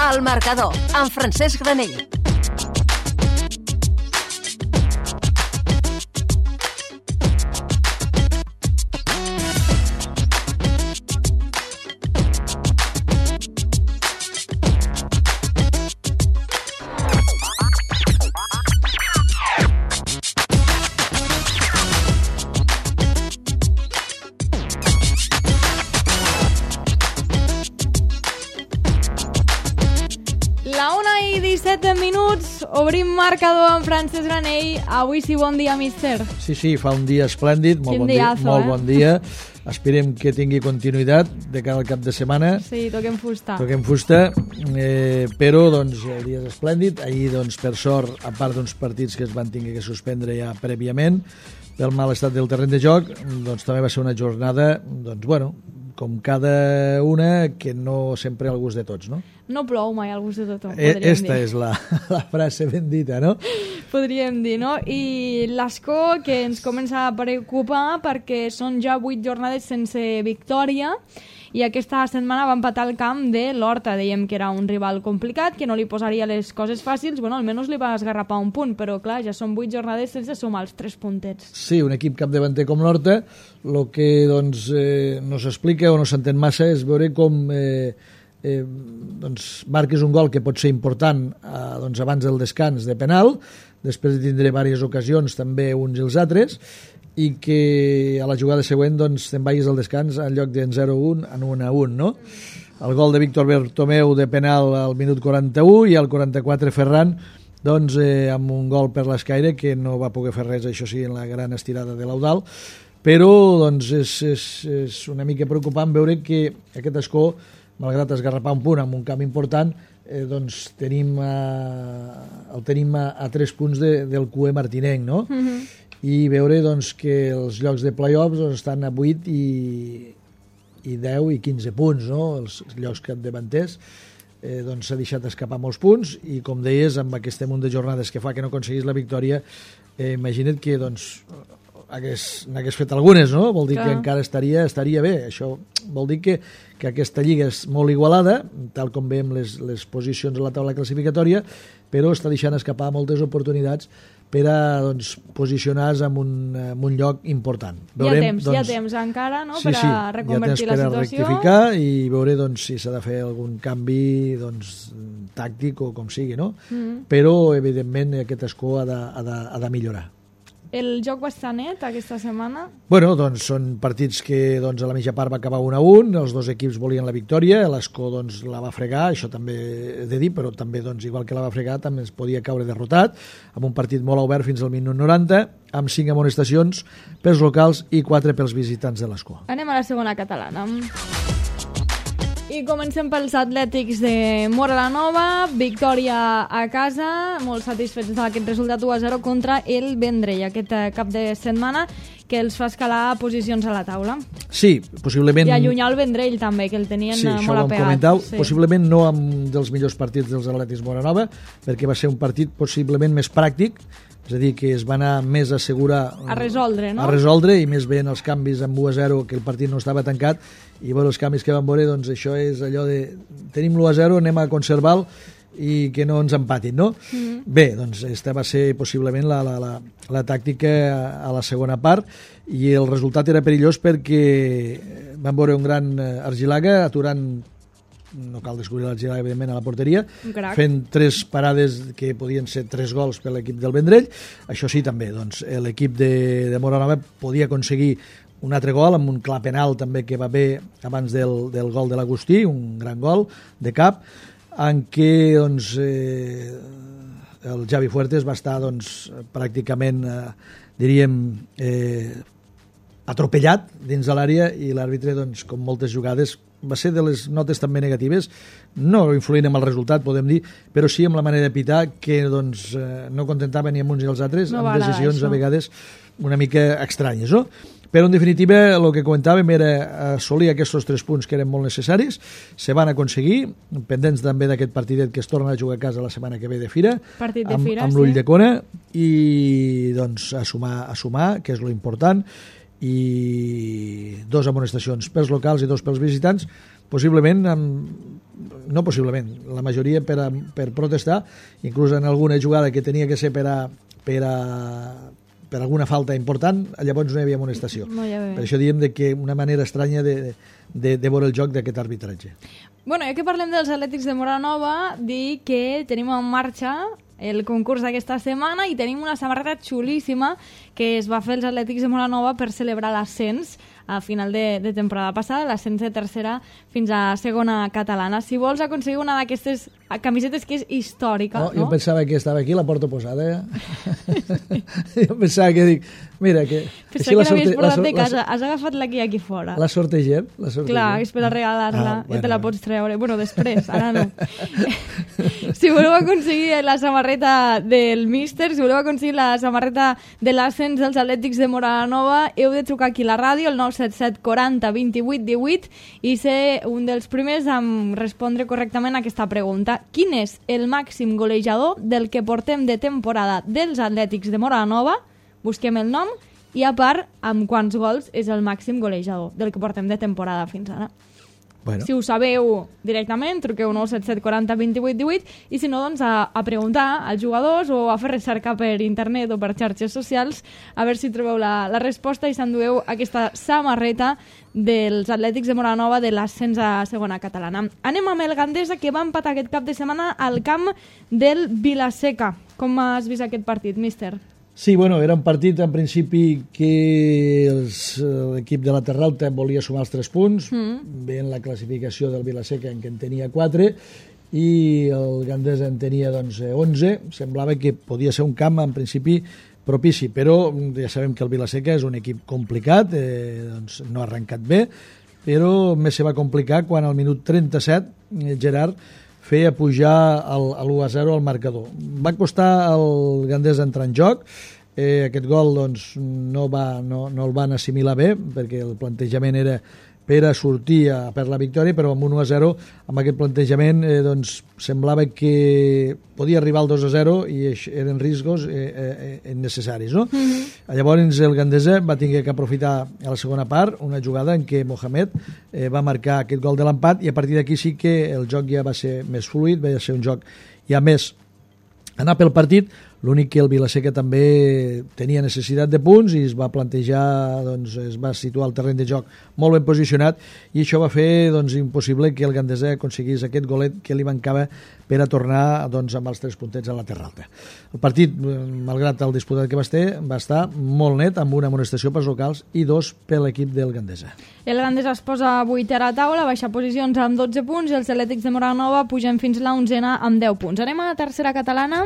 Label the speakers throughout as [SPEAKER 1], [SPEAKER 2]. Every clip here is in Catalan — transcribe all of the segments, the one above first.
[SPEAKER 1] El marcador, amb Francesc Granell.
[SPEAKER 2] La 1:17 minuts, obrim marcador amb Francesc Granell. Avui sí, bon dia, míster.
[SPEAKER 3] Sí, fa un dia esplèndid, molt
[SPEAKER 2] Quin
[SPEAKER 3] bon dia,
[SPEAKER 2] diazo,
[SPEAKER 3] molt bon dia. Esperem que tingui continuïtat de cara al cap de setmana.
[SPEAKER 2] Sí, toquem fusta.
[SPEAKER 3] Toquem fusta, però doncs, el dia és esplèndid. Ahir, doncs, per sort, a part d'uns partits que es van tenir que suspendre ja prèviament, pel mal estat del terreny de joc, doncs també va ser una jornada, doncs, bueno, com cada una, que no sempre al gust de tots, no?
[SPEAKER 2] No plou mai al gust de tothom, podríem
[SPEAKER 3] Esta
[SPEAKER 2] dir.
[SPEAKER 3] és la frase ben dita, no?
[SPEAKER 2] Podríem dir, no? I l'Escó, que ens comença a preocupar perquè són ja 8 jornades sense victòria i aquesta setmana va empatar el camp de l'Horta. Dèiem que era un rival complicat, que no li posaria les coses fàcils. Bueno, almenys li va esgarrapar un punt, però clar, ja són 8 jornades sense sumar els 3 puntets.
[SPEAKER 3] Sí, un equip capdavanter com l'Horta, el que doncs, no s'explica o no s'entén massa és veure com doncs, marques un gol que pot ser important doncs, abans del descans de penal, després de tindre diverses ocasions també uns i els altres, i que a la jugada següent doncs, te'n vagis al descans en lloc de 0-1 en 1-1, no? El gol de Víctor Bertomeu de penal al minut 41 i al 44 Ferran doncs, amb un gol per l'escaire que no va poder fer res, això sí, en la gran estirada de l'Eudal, però doncs, és una mica preocupant veure que aquest Escó, malgrat esgarrapar un punt amb un camp important, doncs el tenim a 3 punts del QE martinenc, no? I veure doncs, que els llocs de play-offs doncs, estan a 8 i 10 i 15 punts, no? Els llocs capdavanters, doncs s'ha deixat escapar molts punts i, com deies, amb aquest munt de jornades que fa que no aconseguís la victòria, imagina't que doncs, n'hagués fet algunes, no? Vol dir que encara estaria bé. Això vol dir que aquesta lliga és molt igualada, tal com veiem les posicions a la taula classificatòria, però està deixant escapar moltes oportunitats per a doncs, posicionar-se en un lloc important. Veurem,
[SPEAKER 2] hi ha temps encara, no? Per a reconvertir la situació.
[SPEAKER 3] Per a rectificar i veure doncs, si s'ha de fer algun canvi doncs, tàctic o com sigui, no? Però, evidentment, aquest Escó ha de millorar.
[SPEAKER 2] El joc va estar net aquesta setmana?
[SPEAKER 3] Bueno, doncs són partits que doncs, a la mitja part va acabar 1-1, els dos equips volien la victòria, l'Escó doncs, la va fregar, això també he de dir, però també doncs, igual que la va fregar també es podia caure derrotat, amb un partit molt obert fins al minut 90, amb 5 amonestacions pels locals i 4 pels visitants de l'Escó.
[SPEAKER 2] Anem a la segona catalana. I comencem pels Atlètics de Móra la Nova, victòria a casa, molt satisfets d'aquest resultat 1-0 contra el Vendrell, aquest cap de setmana que els fa escalar posicions a la taula.
[SPEAKER 3] Sí, possiblement...
[SPEAKER 2] I allunyar el Vendrell també, que el tenien molt apegat.
[SPEAKER 3] Comentau, sí. Possiblement no amb dels millors partits dels Atlètics Móra Nova, perquè va ser un partit possiblement més pràctic, és a dir, que es va anar més a assegurar...
[SPEAKER 2] A resoldre, no?
[SPEAKER 3] A resoldre, i més bé en els canvis amb 1-0, que el partit no estava tancat, i bueno, els canvis que van veure, doncs això és allò de tenim l'1-0, anem a conservar-lo i que no ens empatin, no? Bé, doncs aquesta va ser possiblement la tàctica a la segona part, i el resultat era perillós perquè van veure un gran Argilaga aturant, no cal descobrir l'Argilaga evidentment, a la porteria, fent 3 parades que podien ser 3 gols per l'equip del Vendrell. Això sí, també, doncs, l'equip de Móra Nova podia aconseguir un altre gol amb un clar penal també que va bé abans del gol de l'Agustí, un gran gol de cap, en què doncs, el Javi Fuertes va estar doncs, pràcticament, diríem, atropellat dins de l'àrea, i l'àrbitre, doncs, com moltes jugades, va ser de les notes també negatives, no influint amb el resultat, podem dir, però sí amb la manera de pitar, que doncs, no contentava ni amb uns ni els altres, amb decisions a vegades una mica estranyes, no? Però, en definitiva, el que comentàvem era assolir aquests 3 punts que eren molt necessaris, se van aconseguir, pendents també d'aquest partidet que es torna a jugar a casa la setmana que ve de Fira, amb l'Ull de Cona, i doncs a sumar, que és lo important, i 2 amonestacions pels locals i 2 pels visitants, possiblement no possiblement, la majoria per protestar, inclús en alguna jugada que tenia que ser per alguna falta important, llavors no hi havia amonestació. Per això diem que una manera estranya de veure el joc d'aquest arbitratge.
[SPEAKER 2] Bueno, ja que parlem dels Atlètics de Móra-la-Nova, dir que tenim en marxa el concurs d'aquesta setmana i tenim una samarreta xulíssima que es va fer els Atlètics de Móra-la-Nova per celebrar l'ascens a final de temporada passada, l'ascens de tercera fins a segona catalana. Si vols aconseguir una d'aquestes camisetes que és històrica, no?
[SPEAKER 3] Jo pensava que estava aquí, la porto posada. Jo pensava que dic, mira, que...
[SPEAKER 2] Pensava que l'havies portat de casa, has agafat aquí fora.
[SPEAKER 3] La sortegem?
[SPEAKER 2] Clar, és per a regalar-la, ja te la pots treure. Bueno, després, ara no. Si voleu aconseguir la samarreta del míster, si voleu aconseguir la samarreta de l'ascens dels Atlètics de Móra-la-Nova, heu de trucar aquí a la ràdio, el 977 40 28 18, i ser un dels primers a respondre correctament a aquesta pregunta. Quin és el màxim golejador del que portem de temporada dels Atlètics de Móra-la-Nova? Busquem el nom i, a part, amb quants gols és el màxim golejador del que portem de temporada fins ara. Bueno. Si ho sabeu directament, truqueu 977 40 28 18, i si no, doncs a preguntar als jugadors o a fer recerca per internet o per xarxes socials a veure si trobeu la resposta i s'endueu aquesta samarreta dels Atlètics de Móra-la-Nova de l'ascens a segona catalana. Anem amb el Gandesa, que va empatar aquest cap de setmana al camp del Vila-seca. Com has vist aquest partit, míster?
[SPEAKER 3] Sí, bueno, era un partit en principi que l'equip de la Terra Alta volia sumar els 3 punts, veient la classificació del Vila-seca en què en tenia 4 i el Gandesa en tenia 11. Semblava que podia ser un camp en principi propici, però ja sabem que el Vila-seca és un equip complicat, no ha arrencat bé, però més se va complicar quan al minut 37 Gerard feia pujar l'1-0 al marcador. Va costar al Gandesa entrar en joc, aquest gol no el van assimilar bé, perquè el plantejament era per a sortir per la victòria, però amb un 1-0, amb aquest plantejament, semblava que podia arribar al 2-0 i eren riscos innecessaris, no? Llavors el Gandesa va tenir que aprofitar a la segona part una jugada en què Mohamed va marcar aquest gol de l'empat, i a partir d'aquí sí que el joc ja va ser més fluid, va ser un joc ja més anar pel partit. L'únic que el Vila-seca també tenia necessitat de punts i es va plantejar, es va situar al terreny de joc molt ben posicionat, i això va fer impossible que el Gandesa aconseguís aquest golet que li mancava per a tornar amb els 3 puntets a la Terra Alta. El partit, malgrat el disputat que va estar molt net, amb una amonestació pels locals i 2 per l'equip del Gandesa.
[SPEAKER 2] El Gandesa es posa 8 a la taula, baixa posicions amb 12 punts, i els Atlètics de Móra-la-Nova pugen fins la 11a amb 10 punts. Anem a la tercera catalana.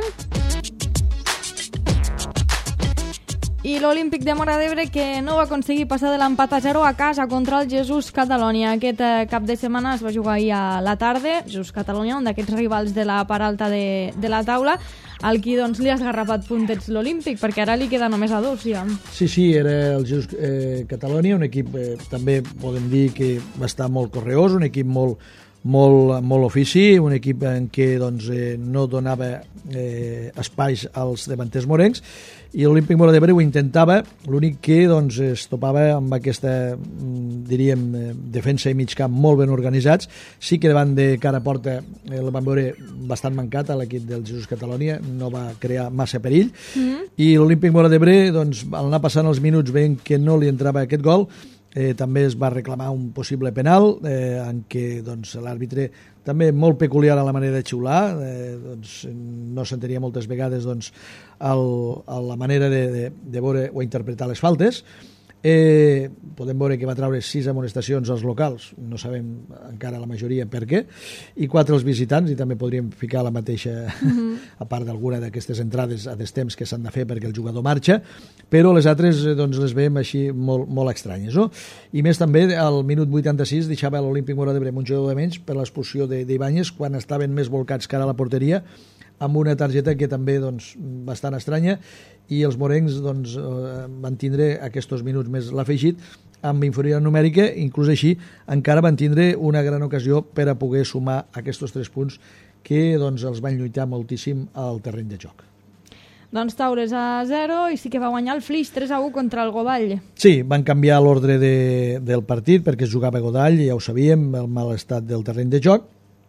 [SPEAKER 2] I l'Olímpic de Móra d'Ebre, que no va aconseguir passar de l'empat a 0 a casa contra el Jesús Catalònia. Aquest cap de setmana es va jugar ahir a la tarda. Jesús Catalònia, un d'aquests rivals de la part alta de la taula, al qui li ha esgarrapat puntets l'Olímpic, perquè ara li queda només a 2, ja.
[SPEAKER 3] Sí, era el Jesús Catalònia, un equip també podem dir que va estar molt correós, un equip molt ofici, un equip en què no donava espais als davanters morencs, i l'Olímpic Móra d'Ebre ho intentava, l'únic que es topava amb aquesta, diríem, defensa i mig camp molt ben organitzats. Sí que davant de cara a porta el van veure bastant mancat a l'equip del Jesús Catalònia, no va crear massa perill, i l'Olímpic Móra d'Ebre, al anar passant els minuts veient que no li entrava aquest gol, també es va reclamar un possible penal en què l'àrbitre, també molt peculiar a la manera de xiular, no s'entenia moltes vegades la manera de veure o interpretar les faltes. Podem veure que va treure 6 amonestacions als locals, no sabem encara la majoria per què, i 4 als visitants, i també podríem ficar la mateixa, a part d'alguna d'aquestes entrades a destemps que s'han de fer perquè el jugador marxa, però les altres les veiem així molt estranyes, no? I més també, al minut 86 deixava l'Olímpic Móra d'Ebre un jugador de menys per l'expulsió d'Ibáñez quan estaven més volcats cara a la porteria, amb una targeta que també bastant estranya, i els morencs van tindre aquests minuts més l'afegit amb inferioritat numèrica, inclús així encara van tindre una gran ocasió per a poder sumar aquests 3 punts que els van lluitar moltíssim al terreny de joc.
[SPEAKER 2] Taules a 0, i sí que va guanyar el Flix 3-1 contra el Godall.
[SPEAKER 3] Sí, van canviar l'ordre del partit perquè es jugava a Godall, ja ho sabíem, el mal estat del terreny de joc,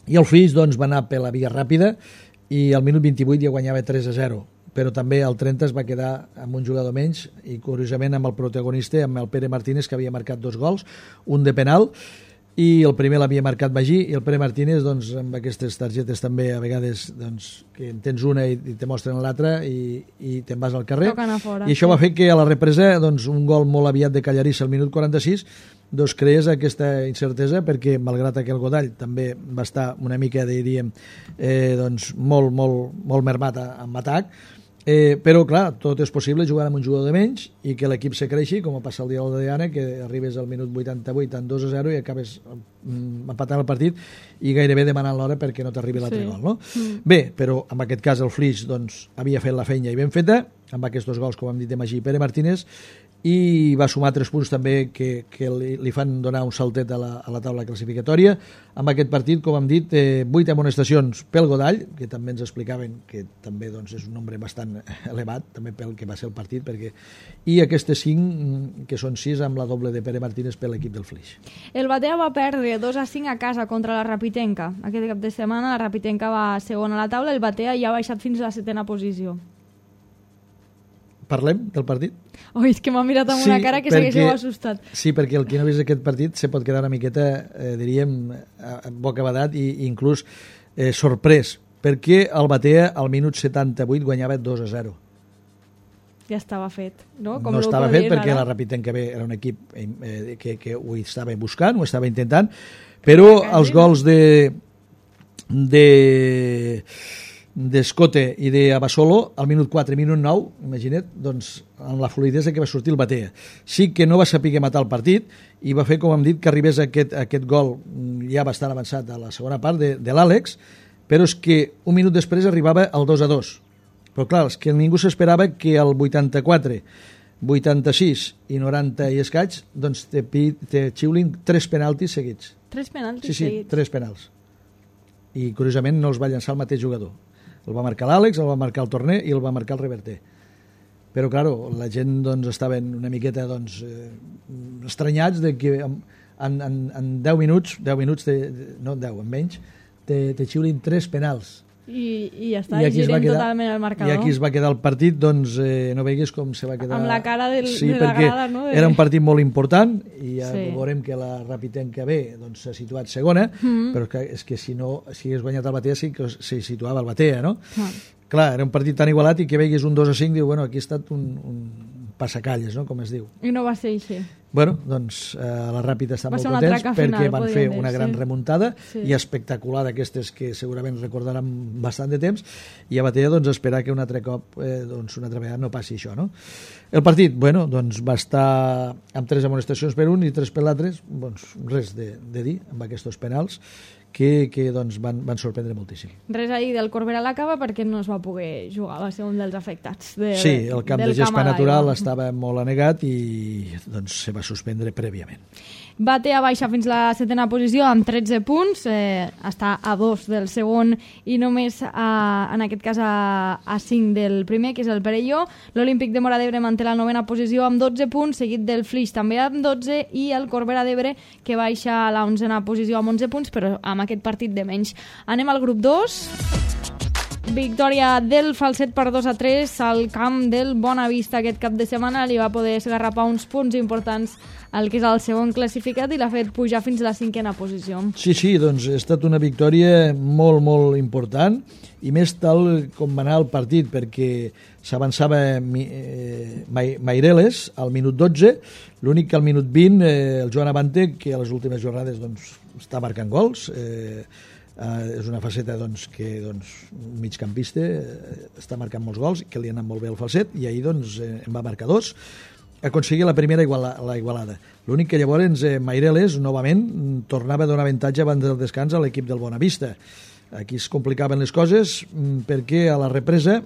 [SPEAKER 3] I el Flix doncs, va anar per la via ràpida i al minut 28 ja guanyava 3-0, però també al 30 es va quedar amb un jugador menys i curiosament amb el protagonista, amb el Pere Martínez, que havia marcat 2 gols, un de penal, i el primer l'havia marcat Magí, i el Pere Martínez, doncs, amb aquestes targetes també a vegades doncs, que en tens una i te mostren l'altra i te'n vas al carrer,
[SPEAKER 2] fora,
[SPEAKER 3] i això va fer que a la represa doncs, un gol molt aviat de Callarissa al minut 46 doncs, creés aquesta incertesa, perquè malgrat que el Godall també va estar una mica, diríem, doncs, molt mermat amb atac, però clar, tot és possible jugar amb un jugador de menys i que l'equip se creixi, com passa el dia de Diana, que arribes al minut 88 en 2-0 i acabes empatant el partit i gairebé demanant l'hora perquè no t'arribi l'altre gol, no? Bé, però en aquest cas el Flix doncs, havia fet la feina i ben feta, amb aquests 2 gols, com hem dit, de Magí i Pere Martínez, i va sumar 3 punts també que li fan donar un saltet a la taula classificatòria. Amb aquest partit, com hem dit, 8 amonestacions pel Godall, que també ens explicaven que també doncs, és un nombre bastant elevat, també pel que va ser el partit, i aquestes 5, que són 6 amb la doble de Pere Martínez per l'equip del Flix.
[SPEAKER 2] El Batea va perdre 2-5 a casa contra la Rapitenca. Aquest cap de setmana la Rapitenca va segona a la taula, el Batea ja ha baixat fins a la 7ª posició.
[SPEAKER 3] Parlem del partit?
[SPEAKER 2] Oi, és que m'ha mirat amb una cara que s'haguéssiu assustat.
[SPEAKER 3] Sí, perquè el que no ha vist aquest partit se pot quedar una miqueta, diríem, bocabadat i inclús sorprès, perquè el Batea al minut 78 guanyava 2-0.
[SPEAKER 2] Ja estava fet, no?
[SPEAKER 3] No estava fet perquè la Rapitenca B era un equip que ho estava buscant, ho estava intentant, però els gols d'Escote i d'Abasolo al minut 4 i minut 9, imagina't, doncs, amb la fluidesa que va sortir el Batea. Sí que no va saber matar el partit i va fer, com hem dit, que arribés aquest gol ja bastant avançat a la segona part de l'Àlex, però és que un minut després arribava el 2-2. Però clar, és que ningú s'esperava que el 84, 86 i 90 i escaig doncs te xiulin 3 penaltis seguits.
[SPEAKER 2] 3 penaltis
[SPEAKER 3] seguits? Sí, 3 penals. I curiosament no els va llançar el mateix jugador. El va marcar l'Àlex, el va marcar el Torner i el va marcar el Reverter. Però, claro, la gent doncs, estava una miqueta doncs, estranyats de que en 10 minuts, no en 10, en menys, te xiulin 3 penals.
[SPEAKER 2] I ja està, girem totalment el marcador.
[SPEAKER 3] I aquí es va quedar el partit, doncs no veigues com se va quedar...
[SPEAKER 2] Amb la cara de
[SPEAKER 3] la
[SPEAKER 2] grada, no?
[SPEAKER 3] Era un partit molt important i ja veurem que la Rapitenca B s'ha situat segona, però és que si no hagués guanyat el Batea sí que se situava el Batea, no? Clar, era un partit tan igualat i que veigues un 2-5, diu, bueno, aquí ha estat un passacalles, no?, com es diu.
[SPEAKER 2] I no va ser així.
[SPEAKER 3] Bueno, doncs la Ràpida està molt contents perquè van fer una gran remuntada i espectacular d'aquestes que segurament recordaran bastant de temps, i a Batea doncs esperar que un altre cop doncs una altra vegada no passi això, no? El partit, bueno, doncs va estar amb 3 amonestacions per un i 3 per l'altre, doncs res de dir amb aquests penals que doncs van sorprendre moltíssim.
[SPEAKER 2] Res a dir del Corbera a la Cava perquè no es va poder jugar, va ser un dels afectats.
[SPEAKER 3] Sí, el camp de gespa natural estava molt anegat i doncs se va suspendre prèviament.
[SPEAKER 2] Batea baixa fins la 7ª posició amb 13 punts, està a 2 del segon i només en aquest cas a 5 del primer, que és el Perelló. L'Olímpic de Móra d'Ebre manté la 9ª posició amb 12 punts, seguit del Flix també amb 12, i el Corbera d'Ebre que baixa a la 11ª posició amb 11 punts, però amb aquest partit de menys. Anem al grup 2. Victòria del Falset per 2-3 al camp del Bonavista aquest cap de setmana. Li va poder esgarrapar uns punts importants al que és el segon classificat i l'ha fet pujar fins a la 5ª posició.
[SPEAKER 3] Sí, doncs ha estat una victòria molt, molt important, i més tal com va anar el partit, perquè s'avançava Maireles al minut 12, l'únic que al minut 20 el Joan Abante, que a les últimes jornades doncs, està marcant gols, és una faceta doncs, que un migcampista està marcant molts gols, que li ha anat molt bé al Falset, i ahir doncs, en va marcar 2, aconseguia la primera la igualada. L'únic que llavors Maireles novament tornava a donar avantatge abans del descans a l'equip del Bonavista. Aquí es complicaven les coses perquè a la represa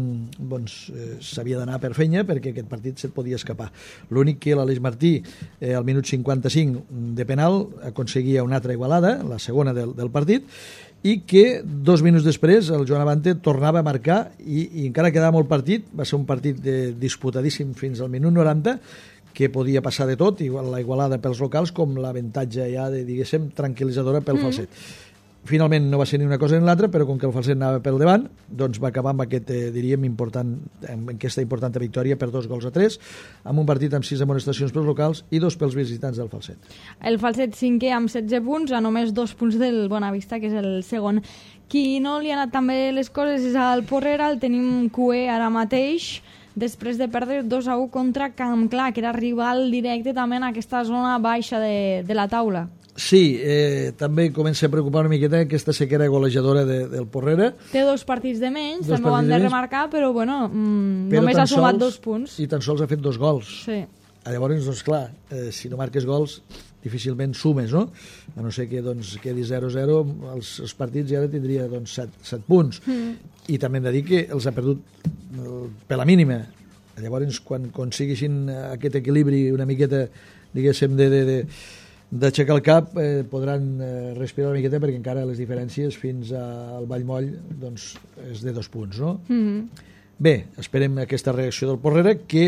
[SPEAKER 3] s'havia d'anar per feina perquè aquest partit se't podia escapar. L'únic que l'Aleix Martí al minut 55 de penal aconseguia una altra igualada, la segona del partit, i que 2 minuts després el Joan Abante tornava a marcar i encara quedava molt partit, va ser un partit disputadíssim fins al minut 90, que podia passar de tot, igual la igualada pels locals com l'avantatge ja de, diguéssim, tranquil·litzadora pel Falset. Finalment no va ser ni una cosa ni l'altra, però com que el Falset anava pel davant, doncs va acabar amb aquesta importanta victòria per 2-3, amb un partit amb 6 amonestacions pels locals i 2 pels visitants del Falset.
[SPEAKER 2] El Falset cinquè amb 16 punts, a només 2 punts del Bonavista, que és el segon. Qui no li ha anat tan bé les coses és el Porrera, el tenim QE ara mateix, després de perdre 2-1 contra Campclar, que era rival directe també en aquesta zona baixa de la taula.
[SPEAKER 3] Sí, també comença a preocupar una miqueta aquesta sequera golejadora del Porrera.
[SPEAKER 2] Té 2 partits de menys, també ho han de remarcar, però bueno, només ha sumat 2 punts.
[SPEAKER 3] I tan sols ha fet 2 gols.
[SPEAKER 2] Sí.
[SPEAKER 3] Llavors, doncs clar, si no marques gols, difícilment sumes, no? A no ser que doncs, quedi 0-0, els partits ja tindria doncs, 7 punts. I també hem de dir que els ha perdut per la mínima. Llavors, quan aconseguissin aquest equilibri una miqueta, diguéssim, d'aixecar el cap, podran respirar una miqueta, perquè encara les diferències fins al Vallmoll doncs, és de 2 punts, no? Bé, esperem aquesta reacció del Porrera, que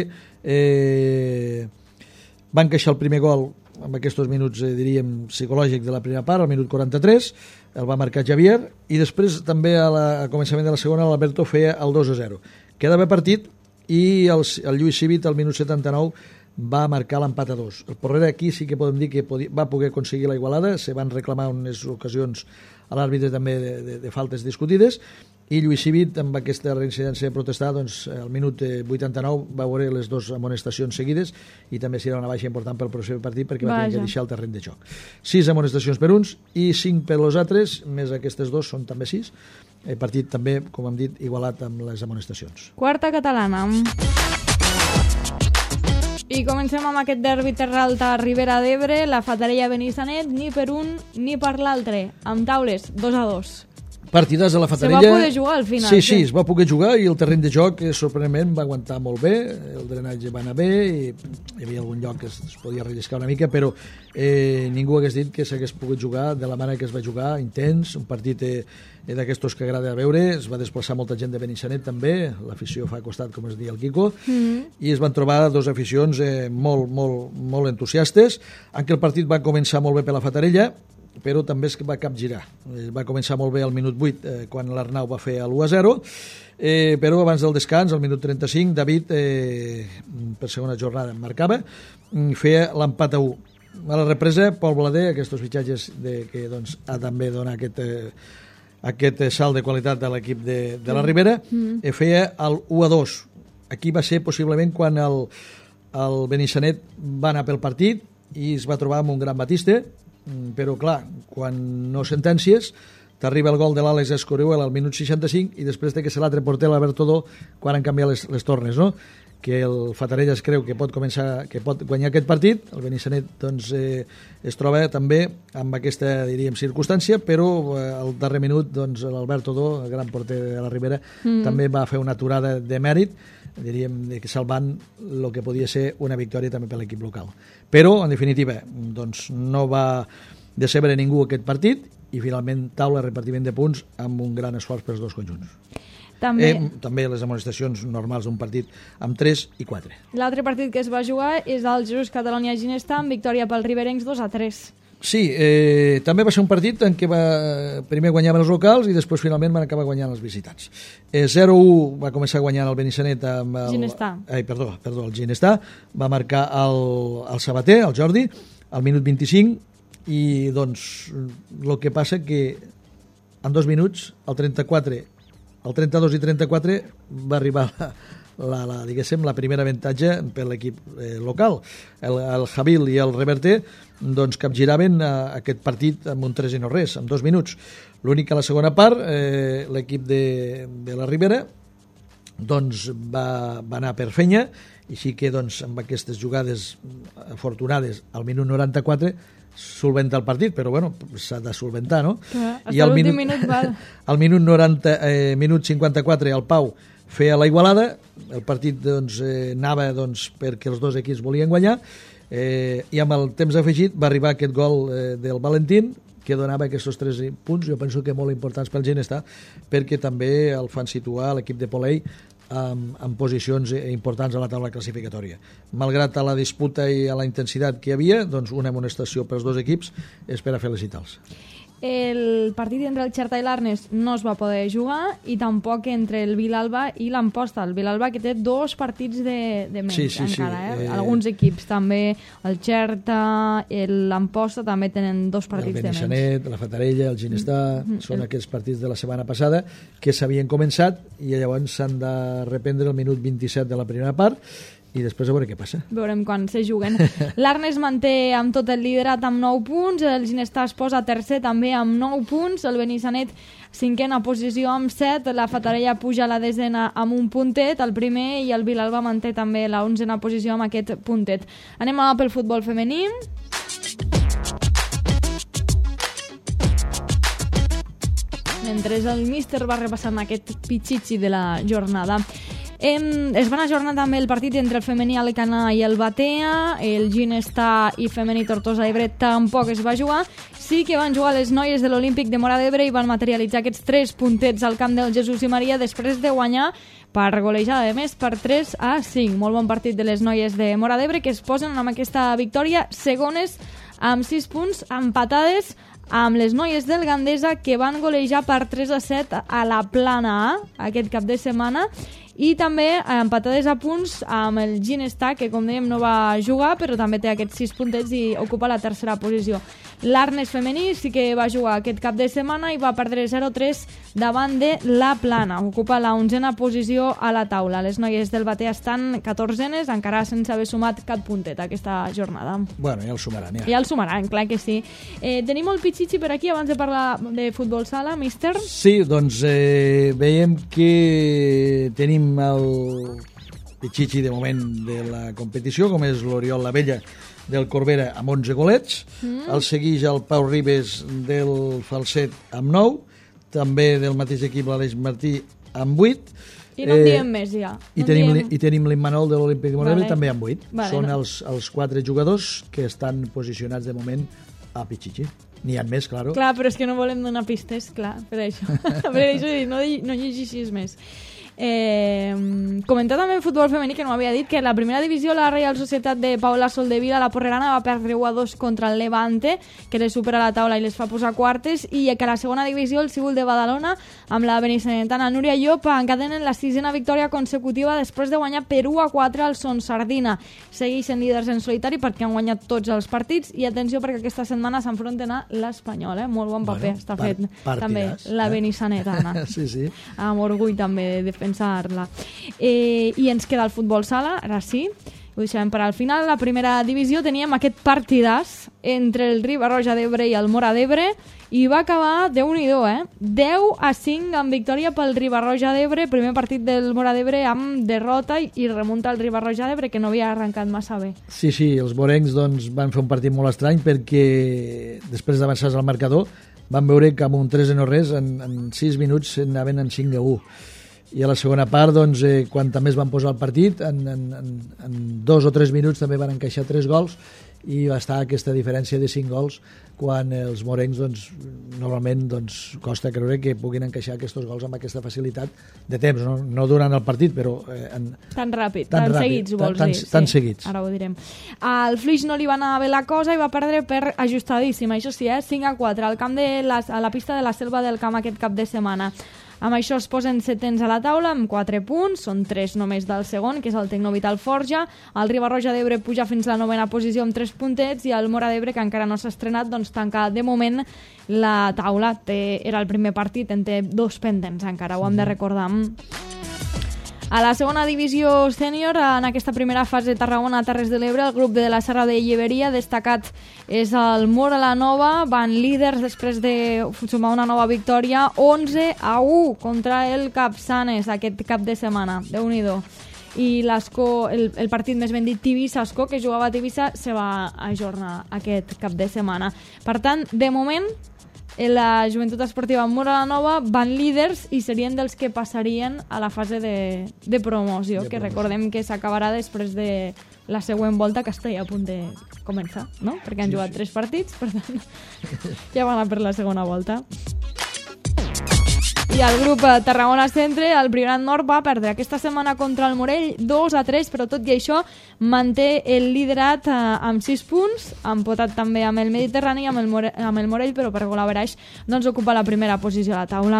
[SPEAKER 3] va encaixar el primer gol amb aquests minuts, diríem, psicològics de la primera part, al minut 43, el va marcar Javier, i després també a començament de la segona l'Alberto feia el 2-0. Quedava partit i el Lluís Civit al minut 79 va marcar l'empat a 2. El Porrera aquí sí que podem dir que va poder aconseguir la igualada, se van reclamar unes ocasions a l'àrbitre també de faltes discutides, i Lluís Civit, amb aquesta reincidència de protestar, doncs, al minut 89 va veure les 2 amonestacions seguides, i també serà una baixa important pel pròxim partit, perquè va tenir que deixar el terreny de joc. 6 amonestacions per uns i 5 per los altres, més aquestes 2 són també 6. El partit també, com hem dit, igualat amb les amonestacions.
[SPEAKER 2] Quarta catalana. I comencem amb aquest derbi Terralta Ribera d'Ebre, la Fatarella Benissanet, ni per un ni per l'altre, amb taules 2-2.
[SPEAKER 3] Partidàs a la Fatarella.
[SPEAKER 2] Se va poder jugar al final.
[SPEAKER 3] Sí, es va poder jugar, i el terreny de joc, sorprenentment, va aguantar molt bé, el drenatge va anar bé, i hi havia algun lloc que es podia relliscar una mica, però ningú hagués dit que s'hagués pogut jugar de la manera que es va jugar, intens, un partit d'aquestos que agrada veure. Es va desplaçar molta gent de Benissanet també, l'afició fa costat, com es diu el Quico, i es van trobar 2 aficions molt entusiastes, en què el partit va començar molt bé per la Fatarella, però també es va capgirar. Va començar molt bé al minut 8, quan l'Arnau va fer l'1-0, però abans del descans, al minut 35, David, per segona jornada, marcava, feia l'empat a 1. A la represa, Pol Blader, aquests fitxatges que doncs, ha també donat aquest salt de qualitat de l'equip de la Ribera, feia el 1-2. Aquí va ser possiblement quan el Benissanet va anar pel partit i es va trobar amb un gran Batiste, però clar, quan no sentències t'arriba el gol de l'Àlex Escorihuela al minut 65 i després té que ser l'altre porter, l'Albert Todó, quan han canviat les tornes, no? Que el Fatarella es creu que pot guanyar aquest partit. El Benissanet doncs, es troba també amb aquesta, diríem, circumstància, però al darrer minut doncs, l'Albert Todó, el gran porter de la Ribera, també va fer una aturada de mèrit, diríem, salvant el que podia ser una victòria també per l'equip local. Però, en definitiva, doncs, no va decebre ningú aquest partit, i finalment taula repartiment de punts amb un gran esforç pels 2 conjunts. També les amonestacions normals d'un partit amb 3 i 4.
[SPEAKER 2] L'altre partit que es va jugar és el Jesús Catalunya Ginestar, amb victòria pel riberencs 2-3.
[SPEAKER 3] Sí, també va ser un partit en què primer guanyaven els locals i després finalment van acabar guanyant els visitants. 0-1 va començar guanyant el Benissanet amb el Ginestar, va marcar el Sabater, el Jordi, al minut 25, i doncs el que passa que en 2 minuts, el 32 i 34, va arribar la primera avantatge per l'equip local. El Javil i el Reverter doncs, capgiraven aquest partit amb un 3-0, en 2 minuts. L'únic que a la segona part l'equip de la Ribera doncs, va anar per fenya, i sí que doncs, amb aquestes jugades afortunades al minut 94 solventa el partit, però bueno, s'ha de solventar, no?
[SPEAKER 2] I al
[SPEAKER 3] al minut 54 el Pau feia la igualada, el partit doncs, anava doncs, perquè els 2 equips volien guanyar, i amb el temps afegit va arribar aquest gol del Valentín, que donava aquests 3 punts, jo penso que molt importants pel Ginestar, perquè també el fan situar l'equip de Polei en posicions importants a la taula classificatòria. Malgrat a la disputa i a la intensitat que hi havia, doncs una amonestació pels 2 equips és per a felicitar-los.
[SPEAKER 2] el partit entre el Xerta i l'Arnes no es va poder jugar i tampoc entre el Vilalba i l'Amposta. El Vilalba que té 2 partits de menys encara. Alguns equips també, el Xerta, l'Amposta també tenen 2 partits de menys.
[SPEAKER 3] El Benissanet, la Fatarella, el Ginestà, són aquests partits de la setmana passada que s'havien començat i llavors s'han de reprendre el minut 27 de la primera part i després a veure què passa.
[SPEAKER 2] Veurem quan se juguen. L'Arnes manté amb tot el liderat amb 9 punts, el Ginestà es posa tercer també amb 9 punts, el Benissanet cinquena posició amb 7, la Fatarella puja a la desena amb un puntet, el primer, i el Vilalba manté també la 11a posició amb aquest puntet. Anem a pel futbol femení. Mentre el míster va repassant aquest pitxitxi de la jornada. Es van ajornar també el partit entre el femení Alcanar i el Batea, el Ginestà i femení Tortosa d'Ebre tampoc es va jugar. Sí que van jugar les noies de l'Olímpic de Móra d'Ebre i van materialitzar aquests 3 puntets al camp del Jesús i Maria després de guanyar per golejada de més per 3-5. Molt bon partit de les noies de Móra d'Ebre que es posen amb aquesta victòria segones amb 6 punts, empatades amb les noies del Gandesa que van golejar per 3-7 a la Plana A aquest cap de setmana i també empatades a punts amb el Ginestà, que com dèiem no va jugar, però també té aquests 6 puntets i ocupa la tercera posició. L'Arnes femení sí que va jugar aquest cap de setmana i va perdre 0-3 davant de la Plana. Ocupa la 11a posició a la taula. Les noies del Batea estan 14enes, encara sense haver sumat cap puntet aquesta jornada.
[SPEAKER 3] Bueno, ja el sumaran, ja.
[SPEAKER 2] Ja el sumaran, clar que sí. Tenim el pitxitxi per aquí abans de parlar de futbol sala, míster?
[SPEAKER 3] Sí, doncs veiem que tenim el pitxitxi de moment de la competició, com és l'Oriol Lavella del Corbera amb 11 golets, el segueix el Pau Ribes del Falset amb 9, també del mateix equip l'Aleix Martí amb 8,
[SPEAKER 2] i no en diem més ja.
[SPEAKER 3] I tenim l'Immanol de l'Olímpic de Móra d'Ebre també amb 8. Són els 4 jugadors que estan posicionats de moment a pitxitxi. N'hi ha més, claro.
[SPEAKER 2] Clar, però és que no volem donar pistes, clar, per això. Per això no llegeixis més. Comentar també en futbol femení, que no havia dit, que la primera divisió la Reial Societat de Paula Soldevila, la Porrerana, va perdre 1-2 contra el Levante, que les supera a la taula i les fa posar quartes, i que a la segona divisió el Cíbul de Badalona amb la benissanetana Núria Llop encadenen la 6a victòria consecutiva després de guanyar per 1-4 al Son Sardina. Segueixen líders en solitari perquè han guanyat tots els partits, i atenció perquè aquesta setmana s'enfronten a l'Espanyol, molt bon paper està fet també la benissanetana.
[SPEAKER 3] Sí.
[SPEAKER 2] Amb orgull també de defensar-la. I ens queda el futbol sala, ara sí, ho deixem per al final. La primera divisió teníem aquest partidàs entre el Riba-roja d'Ebre i el Móra d'Ebre i va acabar, Déu-n'hi-do, 10-5 amb victòria pel Riba-roja d'Ebre, primer partit del Móra d'Ebre amb derrota i remunta el Riba-roja d'Ebre, que no havia arrencat massa bé. Sí,
[SPEAKER 3] els morencs doncs, van fer un partit molt estrany perquè després d'avançar al marcador van veure que amb un 3-0 en 6 minuts anaven en 5-1. I a la segona part, doncs, quan també es van posar el partit, en 2 o 3 minuts també van encaixar 3 gols i va estar aquesta diferència de 5 gols quan els morencs, doncs, normalment costa creure que puguin encaixar aquests gols amb aquesta facilitat de temps, no durant el partit, però...
[SPEAKER 2] Tan ràpid, tan seguits, vols dir.
[SPEAKER 3] Tan seguits.
[SPEAKER 2] Ara ho direm. Al Flix no li va anar bé la cosa i va perdre per ajustadíssima, això sí, 5-4, al camp a la pista de la Selva del Camp aquest cap de setmana. Amb això es posen 7ens a la taula amb 4 punts, són 3 només del segon, que és el Tecnovital Forja. El Riba-roja d'Ebre puja fins a la 9a posició amb 3 puntets i el Móra d'Ebre, que encara no s'ha estrenat, doncs tanca de moment la taula. Era el primer partit, en té 2 pendents encara, ho hem de recordar. A la segona divisió sènior, en aquesta primera fase de Tarragona, Terres de l'Ebre, el grup de la Serra de Lleberia, destacat és el Móra la Nova, van líders després de sumar una nova victòria, 11-1 contra el Capçanes aquest cap de setmana, Déu-n'hi-do. I l'Escó, el partit més ben dit Tivissa-Escó, que jugava a Tivissa, se va ajornar aquest cap de setmana. Per tant, de moment, la Joventut Esportiva Móra la Nova van líders i serien dels que passarien a la fase de promoció, que recordem que s'acabarà després de la següent volta, que està a punt de començar, no? Perquè han jugat 3 partits, per tant ja van anar per la segona volta. I el grup Tarragona Centre, el Priorat Nord, va perdre aquesta setmana contra el Morell 2-3, però tot i això manté el liderat amb 6 punts, empatat també amb el Mediterrani i amb el Morell, però per gol average doncs ocupa la primera posició a la taula.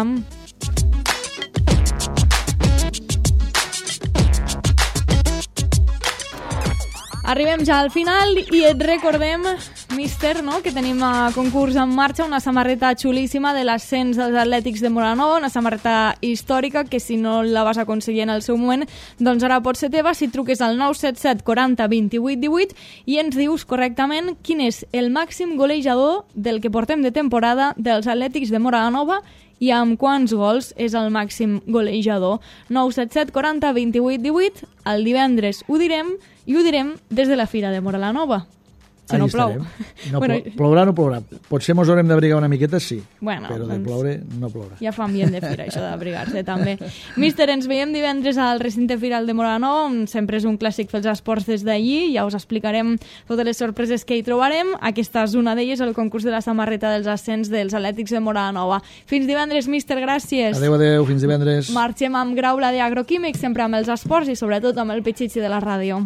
[SPEAKER 2] Arribem ja al final i et recordem, míster, no?, que tenim a concurs en marxa una samarreta xulíssima de l'ascens dels Atlètics de Móra-la-Nova, una samarreta històrica que si no la vas aconseguir en el seu moment, doncs ara pot ser teva si truques al 977 40 28 18 i ens dius correctament quin és el màxim golejador del que portem de temporada dels Atlètics de Móra-la-Nova i amb quants gols és el màxim golejador. 977 40 28 18, el divendres ho direm i ho direm des de la Fira de Móra-la-Nova. Si no plou.
[SPEAKER 3] No, plourà o no plourà? Potser mos haurem d'abrigar una miqueta, sí,
[SPEAKER 2] bueno,
[SPEAKER 3] però de ploure no plourà.
[SPEAKER 2] Ja fa ambient de fira, això d'abrigar-se també. Míster, ens veiem divendres al recinte firal de Móra-la-Nova, on sempre és un clàssic fer els esports des d'allí, ja us explicarem totes les sorpreses que hi trobarem. Aquesta és una d'elles, el concurs de la samarreta dels ascens dels Atlètics de Móra-la-Nova. Fins divendres, míster, gràcies.
[SPEAKER 3] Adéu, fins divendres.
[SPEAKER 2] Marxem amb Graula d'Agroquímics, sempre amb els esports i sobretot amb el Pichichi de la ràdio.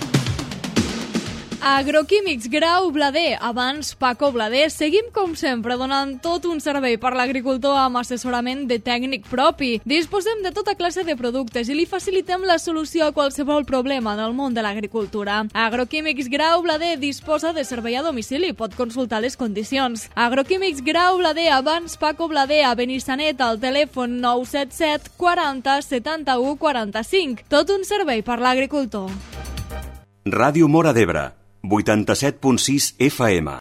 [SPEAKER 2] Agroquímics Grau Blader, abans Paco Blader. Seguim, com sempre, donant tot un servei per l'agricultor amb assessorament de tècnic propi. Disposem de tota classe de productes i li facilitem la solució a qualsevol problema en el món de l'agricultura. Agroquímics Grau Blader disposa de servei a domicili, pot consultar les condicions. Agroquímics Grau Blader, abans Paco Blader, a Benissanet, al telèfon 977 40 71 45. Tot un servei per l'agricultor.
[SPEAKER 4] Ràdio Móra d'Ebre, 87.6 FM.